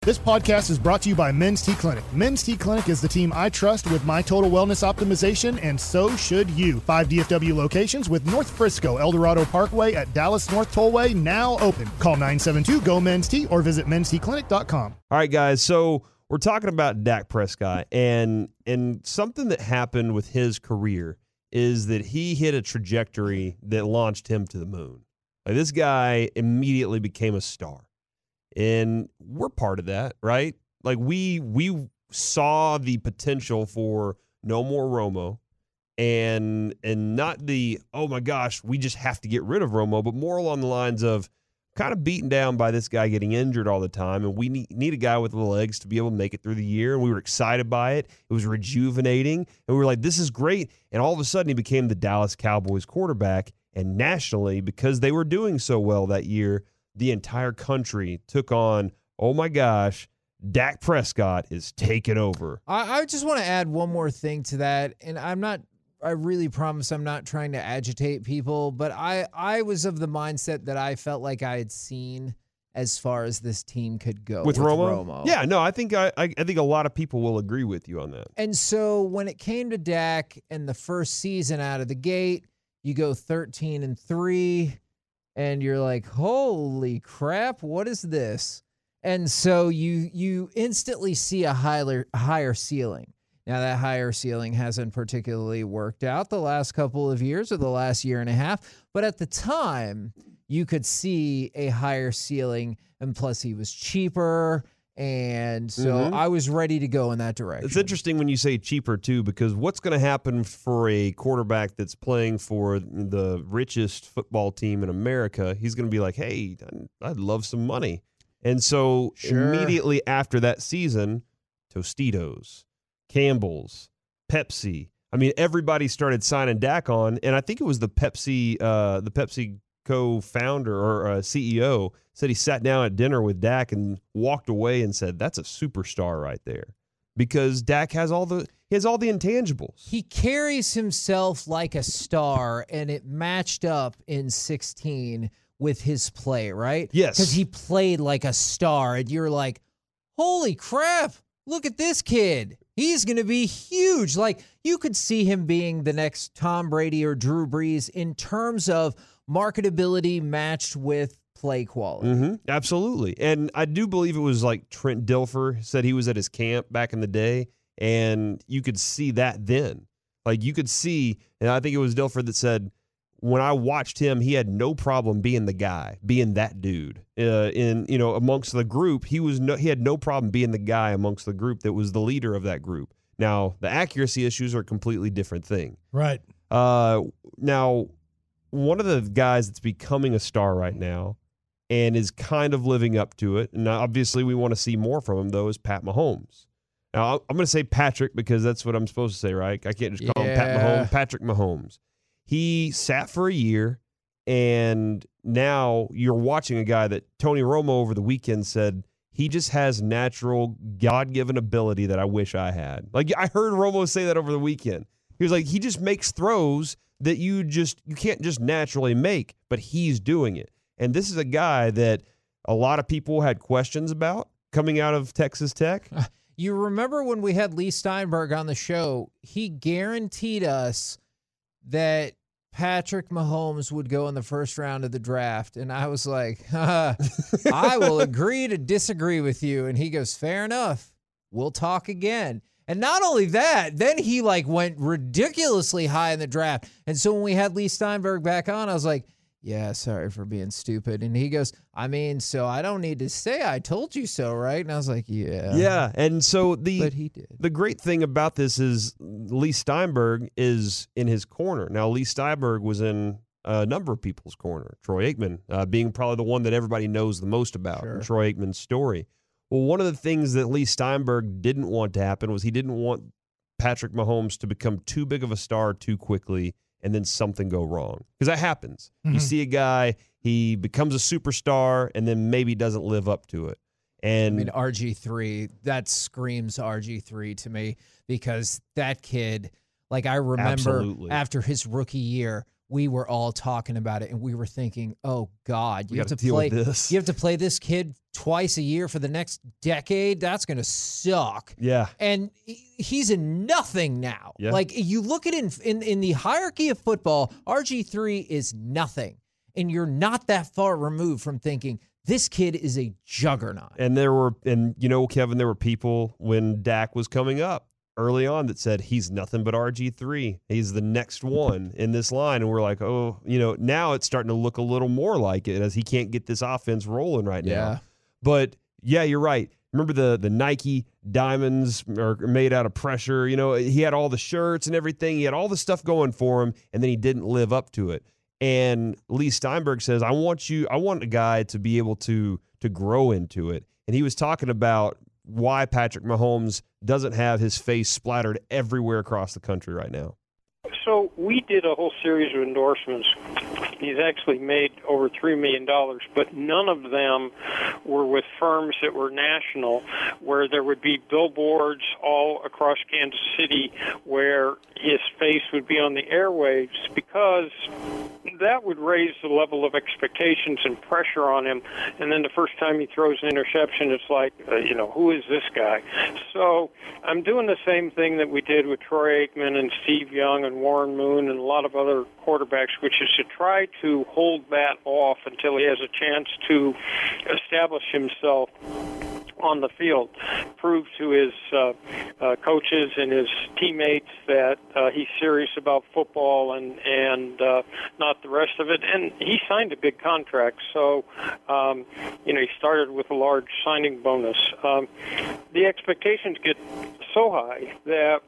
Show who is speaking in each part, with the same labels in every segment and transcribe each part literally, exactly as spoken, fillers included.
Speaker 1: This podcast is brought to you by Men's T Clinic. Men's T Clinic is the team I trust with my total wellness optimization, and so should you. Five D F W locations with North Frisco, El Dorado Parkway at Dallas North Tollway now open. Call nine seven two, G O, Men's T or visit mens t clinic dot com.
Speaker 2: All right, guys, so we're talking about Dak Prescott, and and something that happened with his career is that he hit a trajectory that launched him to the moon. Like, this guy immediately became a star. And we're part of that, right? Like, we we saw the potential for no more Romo, and and not the, oh my gosh, we just have to get rid of Romo, but more along the lines of kind of beaten down by this guy getting injured all the time, and we need, need a guy with the legs to be able to make it through the year, and we were excited by it. It was rejuvenating, and we were like, this is great. And all of a sudden, he became the Dallas Cowboys quarterback, and nationally, because they were doing so well that year, the entire country took on, oh my gosh, Dak Prescott is taking over.
Speaker 3: I, I just want to add one more thing to that, and I'm not, I really promise I'm not trying to agitate people, but I, I was of the mindset that I felt like I had seen as far as this team could go
Speaker 2: with,
Speaker 3: with
Speaker 2: Romo?
Speaker 3: Romo.
Speaker 2: Yeah, no, I think I, I I think a lot of people will agree with you on that.
Speaker 3: And so when it came to Dak and the first season out of the gate, you go thirteen and three. And you're like, holy crap, what is this? And so you you instantly see a higher higher ceiling. Now, that higher ceiling hasn't particularly worked out the last couple of years or the last year and a half. But at the time, you could see a higher ceiling. And plus, he was cheaper. And so mm-hmm. I was ready to go in that direction.
Speaker 2: It's interesting when you say cheaper, too, because what's going to happen for a quarterback that's playing for the richest football team in America? He's going to be like, hey, I'd love some money. And so sure. immediately after that season, Tostitos, Campbell's, Pepsi. I mean, everybody started signing Dak on, and I think it was the Pepsi, uh, the Pepsi co-founder or uh, C E O said he sat down at dinner with Dak and walked away and said, that's a superstar right there, because Dak has all the he has all the intangibles.
Speaker 3: He carries himself like a star, and it matched up in sixteen with his play, right?
Speaker 2: Yes.
Speaker 3: Because he played like a star, and you're like, holy crap, look at this kid. He's going to be huge. Like, you could see him being the next Tom Brady or Drew Brees in terms of marketability matched with play quality.
Speaker 2: Mm-hmm. Absolutely. And I do believe it was like Trent Dilfer said he was at his camp back in the day, and you could see that then. Like, you could see, and I think it was Dilfer that said, when I watched him, he had no problem being the guy, being that dude. Uh, in, you know, amongst the group, he was no, he had no problem being the guy amongst the group that was the leader of that group. Now, the accuracy issues are a completely different thing.
Speaker 4: Right.
Speaker 2: Uh, now, one of the guys that's becoming a star right now and is kind of living up to it, and obviously we want to see more from him, though, is Pat Mahomes. Now, I'm going to say Patrick because that's what I'm supposed to say, right? I can't just call
Speaker 3: yeah.
Speaker 2: him Pat Mahomes. Patrick Mahomes. He sat for a year, and now you're watching a guy that Tony Romo over the weekend said, he just has natural, God-given ability that I wish I had. Like, I heard Romo say that over the weekend. He was like, he just makes throws that you just you can't just naturally make, but he's doing it. And this is a guy that a lot of people had questions about coming out of Texas Tech.
Speaker 3: You remember when we had Lee Steinberg on the show, he guaranteed us that Patrick Mahomes would go in the first round of the draft. And I was like, I will agree to disagree with you. And he goes, fair enough. We'll talk again. And not only that, then he like went ridiculously high in the draft. And so when we had Lee Steinberg back on, I was like, yeah, sorry for being stupid. And he goes, I mean, so I don't need to say I told you so, right? And I was like, yeah.
Speaker 2: Yeah, and so the
Speaker 3: but he did.
Speaker 2: The great thing about this is Lee Steinberg is in his corner. Now, Lee Steinberg was in a number of people's corner. Troy Aikman uh, being probably the one that everybody knows the most about,
Speaker 3: Sure.
Speaker 2: Troy Aikman's story. Well, one of the things that Lee Steinberg didn't want to happen was he didn't want Patrick Mahomes to become too big of a star too quickly and then something go wrong. Because that happens. Mm-hmm. You see a guy, he becomes a superstar, and then maybe doesn't live up to it. And
Speaker 3: I mean, R G three, that screams R G three to me, because that kid, like I remember
Speaker 2: Absolutely.
Speaker 3: after his rookie year we were all talking about it, and we were thinking, "Oh God, you
Speaker 2: We
Speaker 3: have to
Speaker 2: gotta deal
Speaker 3: play
Speaker 2: with this.
Speaker 3: you have to play this kid twice a year for the next decade. That's going to suck."
Speaker 2: Yeah.
Speaker 3: And he- he's in nothing now.
Speaker 2: Yeah.
Speaker 3: Like you look at in, in in the hierarchy of football, R G three is nothing, and you're not that far removed from thinking this kid is a juggernaut.
Speaker 2: And there were, and you know, Kevin, there were people when Dak was coming up early on that said he's nothing but R G three. He's the next one in this line. And we're like, oh, you know, now it's starting to look a little more like it as he can't get this offense rolling right
Speaker 3: Yeah.
Speaker 2: now. But yeah, you're right. Remember the the Nike diamonds are made out of pressure. You know, he had all the shirts and everything. He had all the stuff going for him, and then he didn't live up to it. And Lee Steinberg says, I want you, I want a guy to be able to to grow into it. And he was talking about why Patrick Mahomes doesn't have his face splattered everywhere across the country right now.
Speaker 4: So we did a whole series of endorsements. He's actually made over three million dollars, but none of them were with firms that were national, where there would be billboards all across Kansas City where his face would be on the airwaves, because that would raise the level of expectations and pressure on him. And then the first time he throws an interception, it's like, uh, you know, who is this guy? So I'm doing the same thing that we did with Troy Aikman and Steve Young and Warren Moon and a lot of other quarterbacks, which is to try to hold that off until he has a chance to establish himself on the field, prove to his uh, uh, coaches and his teammates that uh, he's serious about football and and uh, not the rest of it. And he signed a big contract, so um, you know he started with a large signing bonus. Um, the expectations get so high that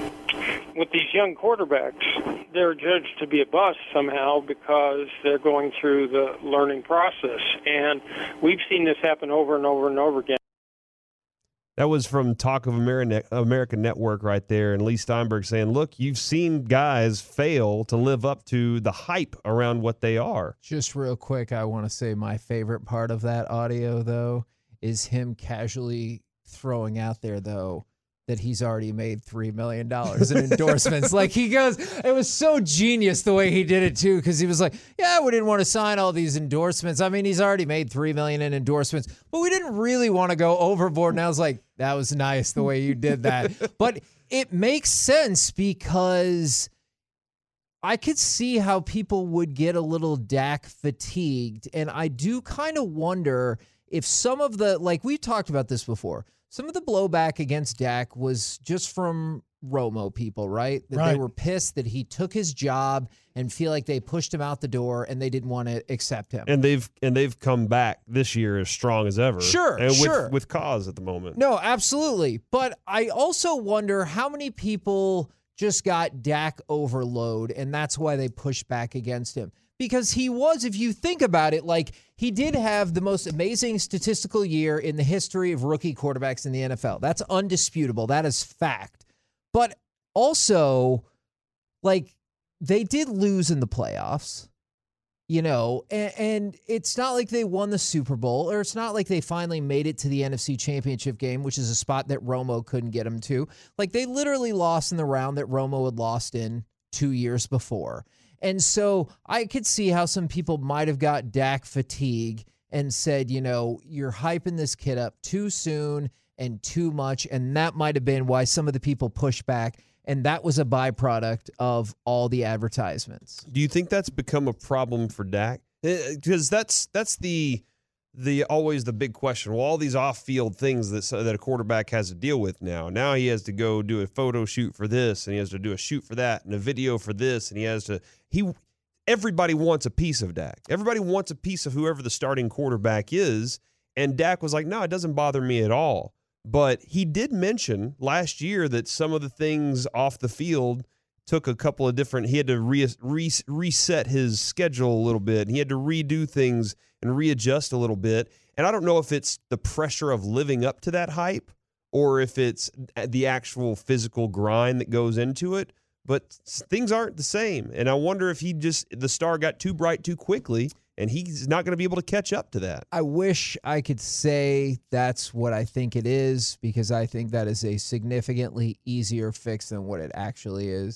Speaker 4: with these young quarterbacks, they're judged to be a bust somehow because they're going through the learning process. And we've seen this happen over and over and over again.
Speaker 2: That was from Talk of America, America Network right there. And Lee Steinberg saying, look, you've seen guys fail to live up to the hype around what they are.
Speaker 3: Just real quick, I want to say my favorite part of that audio, though, is him casually throwing out there, though, that he's already made three million dollars in endorsements. Like he goes, it was so genius the way he did it too, because he was like, yeah, we didn't want to sign all these endorsements. I mean, he's already made three million dollars in endorsements, but we didn't really want to go overboard. And I was like, that was nice the way you did that. But it makes sense because I could see how people would get a little Dak fatigued. And I do kind of wonder if some of the, like we've talked about this before, some of the blowback against Dak was just from Romo people, right? That
Speaker 1: Right.
Speaker 3: they were pissed that he took his job and feel like they pushed him out the door and they didn't want to accept him.
Speaker 2: And they've and they've come back this year as strong as ever.
Speaker 3: Sure,
Speaker 2: and with,
Speaker 3: sure.
Speaker 2: with cause at the moment.
Speaker 3: No, absolutely. But I also wonder how many people just got Dak overload, and that's why they pushed back against him. Because he was, if you think about it, like he did have the most amazing statistical year in the history of rookie quarterbacks in the N F L. That's undisputable. That is fact. But also, like, they did lose in the playoffs, you know, and, and it's not like they won the Super Bowl, or it's not like they finally made it to the N F C Championship game, which is a spot that Romo couldn't get them to. Like, they literally lost in the round that Romo had lost in two years before. And so I could see how some people might have got Dak fatigue and said, you know, you're hyping this kid up too soon and too much. And that might have been why some of the people pushed back. And that was a byproduct of all the advertisements.
Speaker 2: Do you think that's become a problem for Dak? Because that's that's the the always the big question. Well, all these off-field things that that a quarterback has to deal with now. Now he has to go do a photo shoot for this, and he has to do a shoot for that, and a video for this, and he has to he. Everybody wants a piece of Dak. Everybody wants a piece of whoever the starting quarterback is, and Dak was like, "No, it doesn't bother me at all." But he did mention last year that some of the things off the field took a couple of different, he had to re, re, reset his schedule a little bit, and he had to redo things and readjust a little bit. And I don't know if it's the pressure of living up to that hype or if it's the actual physical grind that goes into it, but things aren't the same. And I wonder if he just, the star got too bright too quickly, and he's not going to be able to catch up to that.
Speaker 3: I wish I could say that's what I think it is, because I think that is a significantly easier fix than what it actually is.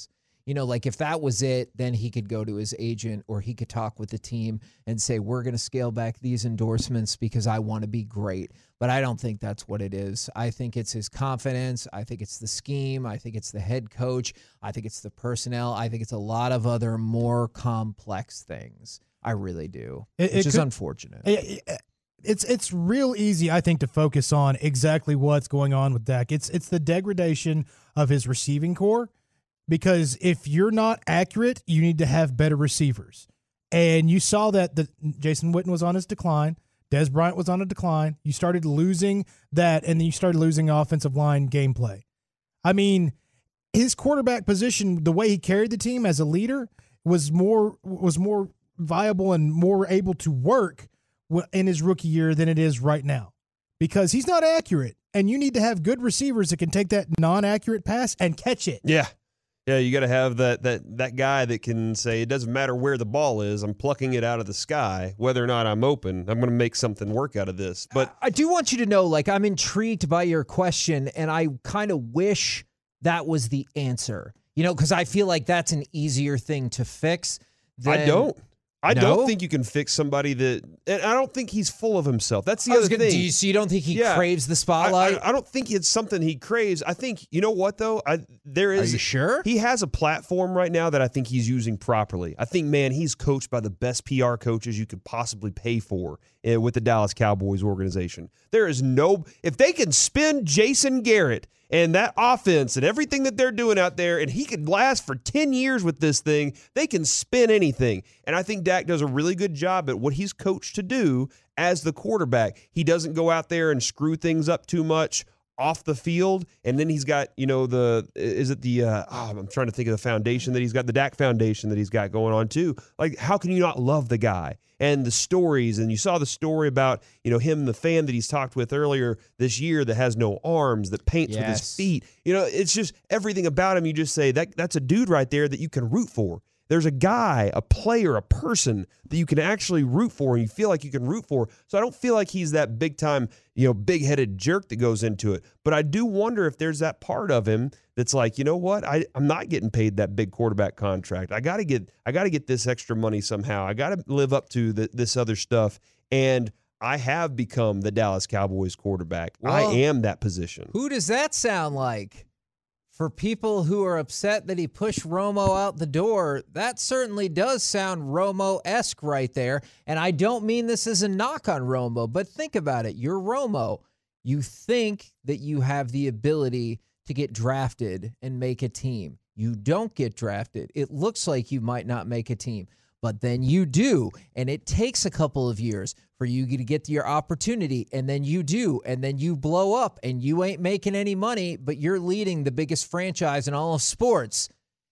Speaker 3: You know, like if that was it, then he could go to his agent or he could talk with the team and say, we're going to scale back these endorsements because I want to be great. But I don't think that's what it is. I think it's his confidence. I think it's the scheme. I think it's the head coach. I think it's the personnel. I think it's a lot of other more complex things. I really do,
Speaker 5: it,
Speaker 3: which
Speaker 5: it
Speaker 3: is
Speaker 5: could,
Speaker 3: unfortunate.
Speaker 5: It, it, it's it's real easy, I think, to focus on exactly what's going on with Dak. It's it's the degradation of his receiving core. Because if you're not accurate, you need to have better receivers. And you saw that the Jason Witten was on his decline. Dez Bryant was on a decline. You started losing that, and then you started losing offensive line gameplay. I mean, his quarterback position, the way he carried the team as a leader, was more was more viable and more able to work in his rookie year than it is right now. Because he's not accurate, and you need to have good receivers that can take that non-accurate pass and catch it.
Speaker 2: Yeah. Yeah, you got to have that that that guy that can say, it doesn't matter where the ball is, I'm plucking it out of the sky. Whether or not I'm open, I'm going to make something work out of this. But
Speaker 3: I do want you to know, like, I'm intrigued by your question, and I kind of wish that was the answer. You know, because I feel like that's an easier thing to fix than,
Speaker 2: I don't. I
Speaker 3: No?
Speaker 2: don't think you can fix somebody that, and I don't think he's full of himself. That's the
Speaker 3: I was
Speaker 2: other
Speaker 3: gonna,
Speaker 2: thing.
Speaker 3: do you, so you don't think he
Speaker 2: Yeah.
Speaker 3: craves the
Speaker 2: I,
Speaker 3: spotlight?
Speaker 2: I, I don't think it's something he craves. I think, you know what, though? I, there
Speaker 3: Are
Speaker 2: is.
Speaker 3: you sure?
Speaker 2: He has a platform right now that I think he's using properly. I think, man, he's coached by the best P R coaches you could possibly pay for uh, with the Dallas Cowboys organization. There is no, if they can spin Jason Garrett and that offense and everything that they're doing out there, and he could last for ten years with this thing, they can spin anything. And I think Dak does a really good job at what he's coached to do as the quarterback. He doesn't go out there and screw things up too much off the field, and then he's got, you know, the, is it the, uh, oh, I'm trying to think of the foundation that he's got, the Dak Foundation that he's got going on too. Like, how can you not love the guy? And the stories, and you saw the story about, you know, him, the fan that he's talked with earlier this year that has no arms, that paints with his
Speaker 3: Yes.
Speaker 2: feet. You know, it's just everything about him. You just say, that that's a dude right there that you can root for. There's a guy, a player, a person that you can actually root for, and you feel like you can root for. So I don't feel like he's that big time, you know, big headed jerk that goes into it. But I do wonder if there's that part of him that's like, you know what, I, I'm not getting paid that big quarterback contract. I got to get, I got to get this extra money somehow. I got to live up to the, this other stuff. And I have become the Dallas Cowboys quarterback.
Speaker 3: Well,
Speaker 2: I am that position.
Speaker 3: Who does that sound like? For people who are upset that he pushed Romo out the door, that certainly does sound Romo-esque right there. And I don't mean this as a knock on Romo, but think about it. You're Romo. You think that you have the ability to get drafted and make a team. You don't get drafted. It looks like you might not make a team, but then you do. And it takes a couple of years for you to get your opportunity, and then you do, and then you blow up, and you ain't making any money, but you're leading the biggest franchise in all of sports.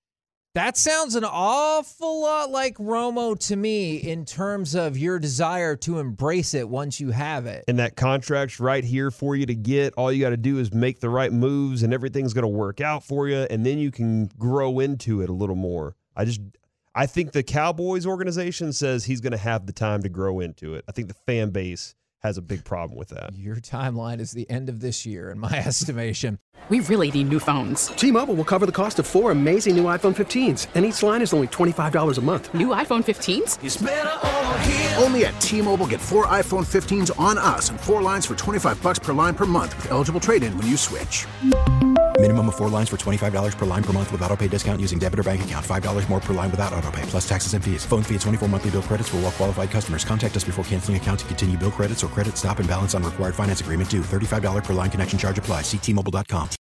Speaker 3: That sounds an awful lot like Romo to me in terms of your desire to embrace it once you have it.
Speaker 2: And that contract's right here for you to get. All you got to do is make the right moves, and everything's going to work out for you, and then you can grow into it a little more. I just... I think the Cowboys organization says he's going to have the time to grow into it. I think the fan base has a big problem with that.
Speaker 3: Your timeline is the end of this year, in my estimation.
Speaker 6: We really need new phones.
Speaker 7: T-Mobile will cover the cost of four amazing new iPhone fifteens, and each line is only twenty-five dollars a month.
Speaker 6: New iPhone fifteens?
Speaker 8: It's better over here. Only at T-Mobile, get four iPhone fifteens on us and four lines for twenty-five bucks per line per month with eligible trade-in when you switch.
Speaker 9: Minimum of four lines for twenty-five dollars per line per month with autopay discount using debit or bank account. five dollars more per line without autopay, plus taxes and fees. Phone fee at twenty-four monthly bill credits for well-qualified customers. Contact us before canceling account to continue bill credits or credit stop and balance on required finance agreement due. thirty-five dollars per line connection charge applies. See T Mobile dot com.